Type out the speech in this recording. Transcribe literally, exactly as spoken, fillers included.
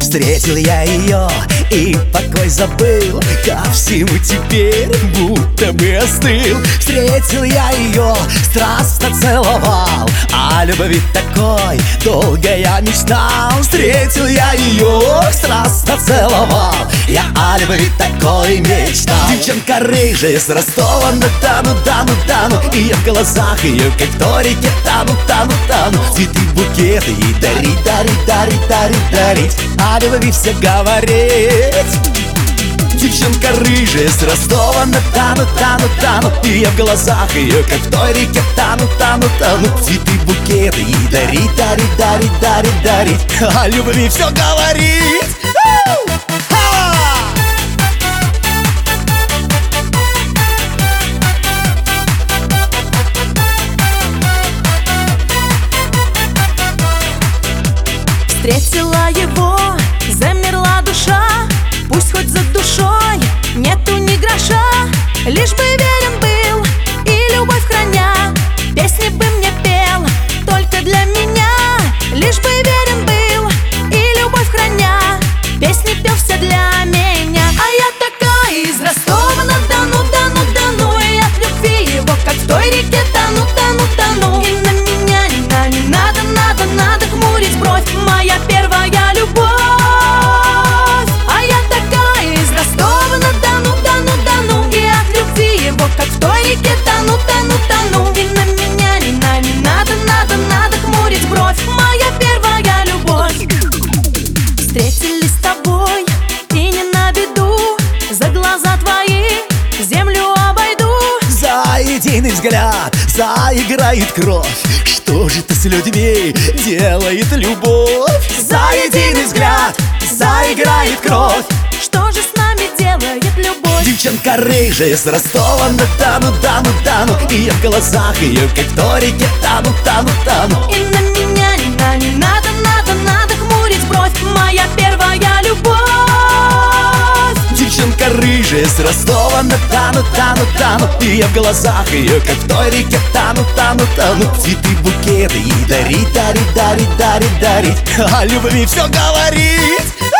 Встретил я ее и покой забыл, ко всему теперь будто бы остыл. Встретил я ее, страстно целовал, о любви такой долго я мечтал. Встретил я ее, страстно целовал, я о любви такой мечтал. Девчонка рыжая с Ростова-на-Дону, Дону, Дону, и я в глазах ее, как в той реке, тану, тану, тану. Цветы, букеты и дарить, дарить, дарить, дарить, дарить, о любви все говорить. Девчонка рыжая с Ростова-на-Дону, Дону, Дону, и я в глазах ее, как в той реке, тану, тану, тану. Цветы, букеты и дарить, дарить, дарить, дарить, дарить, о любви все говорить. Встретила его, замерла душа, пусть хоть за душой нету ни гроша, лишь бы верен был и любовь храня, песни бы мне пел только для меня. Лишь бы верен был и любовь храня, песни пел все для меня. А я такая из Ростова-на-Дону, Дону, Дону, и от любви его, как в той реке, тону, тону, тону. И на меня не, на, не надо, надо, надо хмурить бровь, моя первая любовь. А я такая из Ростова-на-Дону, Дону, Дону, и от любви его, как в той реке, тону, тону, тону. И на меня не, на, не надо, надо, надо хмурить бровь, моя первая любовь. Встретились с тобой и не на беду, за глаза твои землю обойду. За единый взгляд заиграет кровь, что же ты с людьми делает любовь? За единый взгляд заиграет кровь, что же с нами делает любовь? Девчонка рыжая с Ростова-на-Дону, Дону, Дону, и я в глазах ее, как в той реке, тану, тану, тану. И на меня не, на, не надо, надо, надо хмурить бровь, моя первая любовь. Девчонка рыжая с Ростова-на-Дону, Дону, Дону, и я в глазах ее, как в той реке, тану, тану, тану. Цветы, букеты и дарить, дарить, дарить, дарить, дарить, о любви все говорить.